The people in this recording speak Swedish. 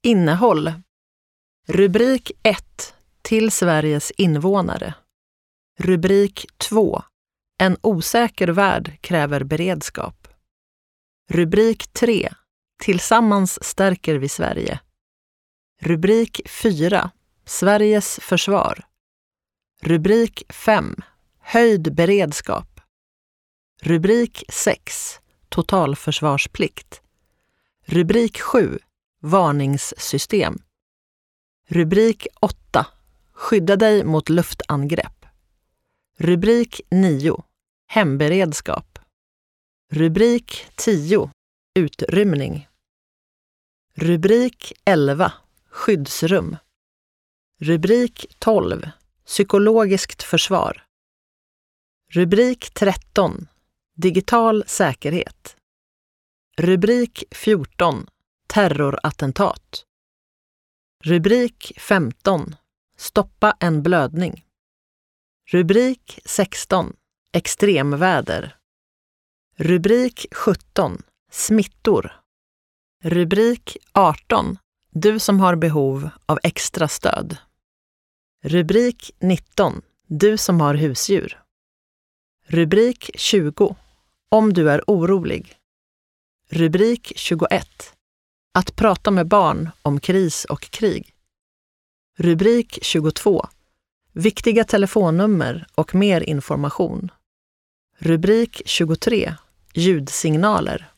Innehåll. Rubrik 1. Till Sveriges invånare. Rubrik 2. En osäker värld kräver beredskap. Rubrik 3. Tillsammans stärker vi Sverige. Rubrik 4. Sveriges försvar. Rubrik 5. Höjd beredskap. Rubrik 6. Totalförsvarsplikt. Rubrik 7. Varningssystem. Rubrik 8. Skydda dig mot luftangrepp. Rubrik 9. Hemberedskap. Rubrik 10. Utrymning. Rubrik 11. Skyddsrum. Rubrik 12. Psykologiskt försvar. Rubrik 13. Digital säkerhet. Rubrik 14. Terrorattentat. Rubrik 15. Stoppa en blödning. Rubrik 16. Extremväder. Rubrik 17. Smittor. Rubrik 18. Du som har behov av extra stöd. Rubrik 19. Du som har husdjur. Rubrik 20. Om du är orolig. Rubrik 21. Att prata med barn om kris och krig. Rubrik 22. Viktiga telefonnummer och mer information. Rubrik 23. Ljudsignaler.